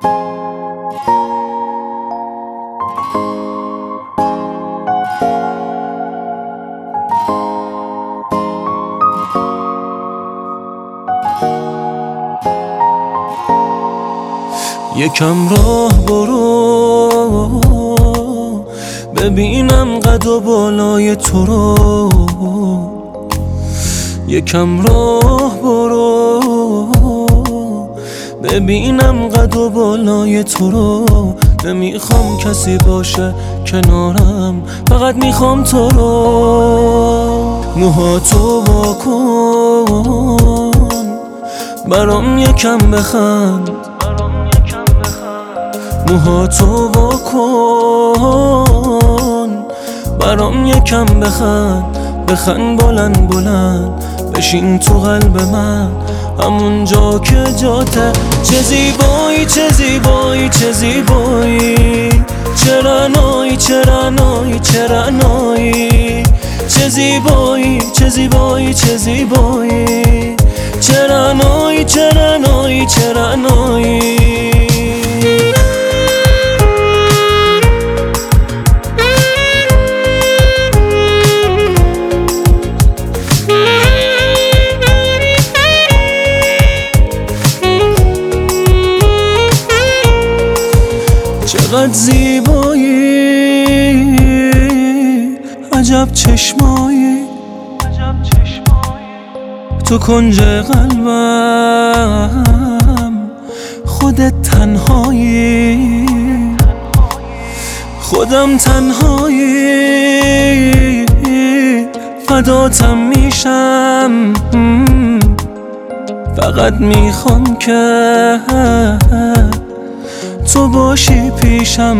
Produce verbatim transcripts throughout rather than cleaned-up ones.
یکم راه برو ببینم قد و بالای تو رو. یکم راه برو ببینم قد و بالای تو رو. نمیخوام کسی باشه کنارم، فقط میخوام تو رو. موهاتو واکن برام یکم بخند، موهاتو واکن برام یکم بخند. بخند بلند بلند بشین تو قلب من، همونجا که جاته. چه زیبایی چه زیبایی چه زیبایی، چه رعنایی چه رعنایی چه رعنایی. چه زیبایی چه زیبایی چه زیبایی، چه رعنایی چه رعنایی چه رعنایی. چقدر زیبایی، عجب چشمایی، تو کنج قلبم خودت تنهایی. خودم تنهایی فداتم میشم، فقط میخوام که تو باشی پیشم.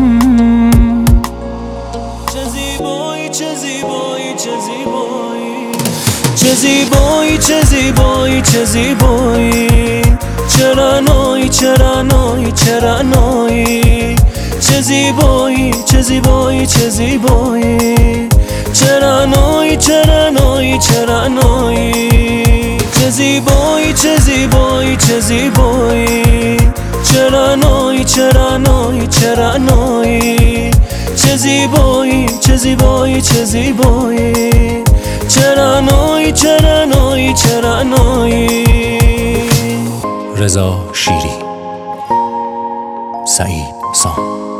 چه زیبایی چه زیبایی چه زیبایی، چه زیبایی چه زیبایی چه زیبایی، چه رعنایی چه رعنایی چه رعنایی. چه زیبایی چه زیبایی چه زیبایی، چه رعنایی چه رعنایی چه رعنایی. چه زیبایی چه زیبایی چه زیبایی، چه رعنایی چه رعنایی چه رعنایی. چه زیبایی چه زیبایی چه زیبایی، چه رعنایی چه رعنایی چه رعنایی. رضا شیری، سعید سام.